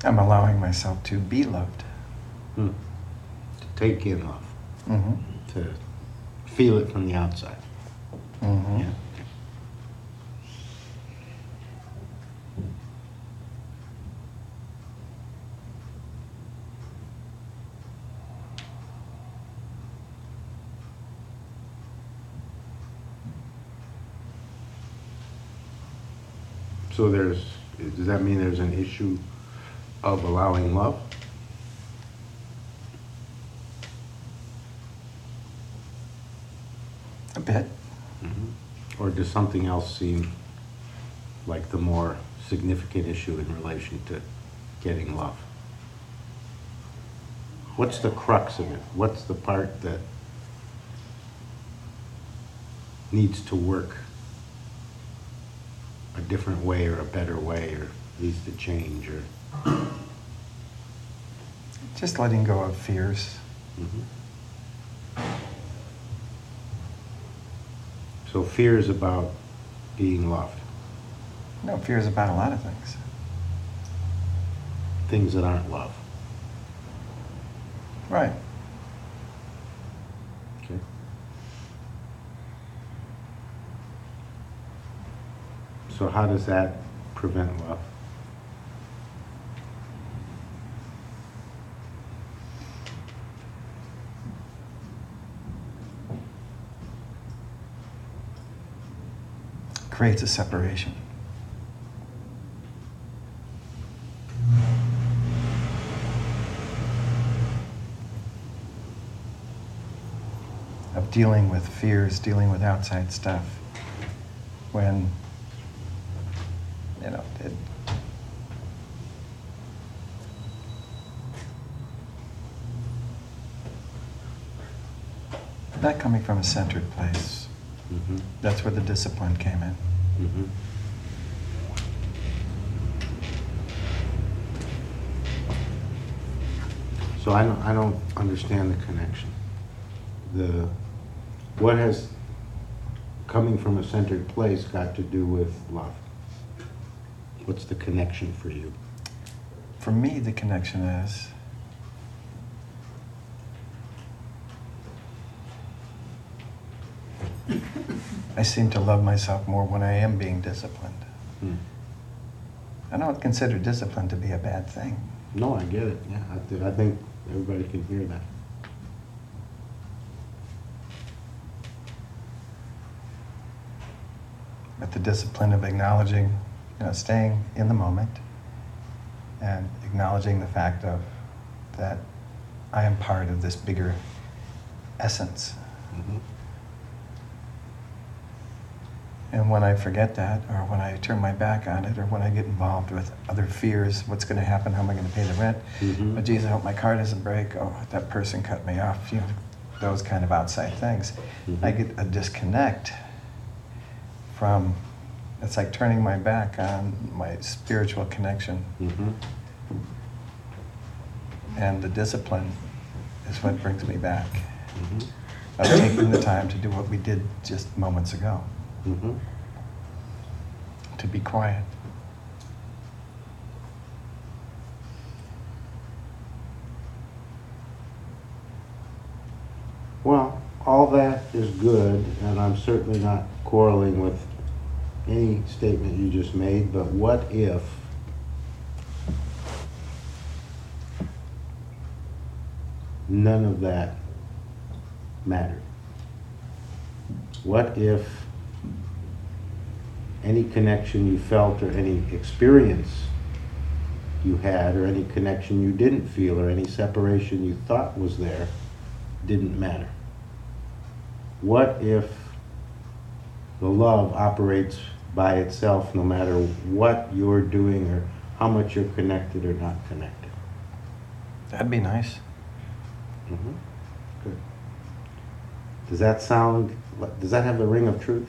I'm allowing myself to be loved. To take in love. Mm-hmm. To feel it from the outside. Mm-hmm. Yeah. So does that mean there's an issue of allowing love? A bit. Or does something else seem like the more significant issue in relation to getting love? What's the crux of it? What's the part that needs to work a different way or a better way or needs to change or? Just letting go of fears. So fear is about being loved. No, fear is about a lot of things. Things that aren't love. Right. Okay. So how does that prevent love? Creates a separation. Of dealing with fears, dealing with outside stuff. When, not coming from a centered place. That's where the discipline came in. So I don't understand the connection. What has coming from a centered place got to do with love? What's the connection for you? For me, the connection is I seem to love myself more when I am being disciplined. I don't consider discipline to be a bad thing. No, I get it. Yeah, I think everybody can hear that. But the discipline of acknowledging, staying in the moment and acknowledging the fact of that I am part of this bigger essence. And when I forget that, or when I turn my back on it, or when I get involved with other fears, what's going to happen, how am I going to pay the rent? Oh, geez, I hope my car doesn't break. Oh, that person cut me off. Those kind of outside things. I get a disconnect from, it's like turning my back on my spiritual connection. And the discipline is what brings me back. Of taking the time to do what we did just moments ago. To be quiet. Well, all that is good, and I'm certainly not quarreling with any statement you just made, but what if none of that mattered? What if any connection you felt or any experience you had or any connection you didn't feel or any separation you thought was there didn't matter? What if the love operates by itself no matter what you're doing or how much you're connected or not connected? That'd be nice. Good. Does that have the ring of truth?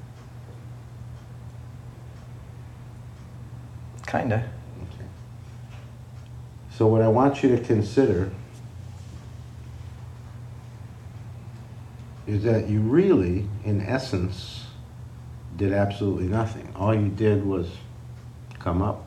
Kinda. Okay. So what I want you to consider is that you really, in essence, did absolutely nothing. All you did was come up.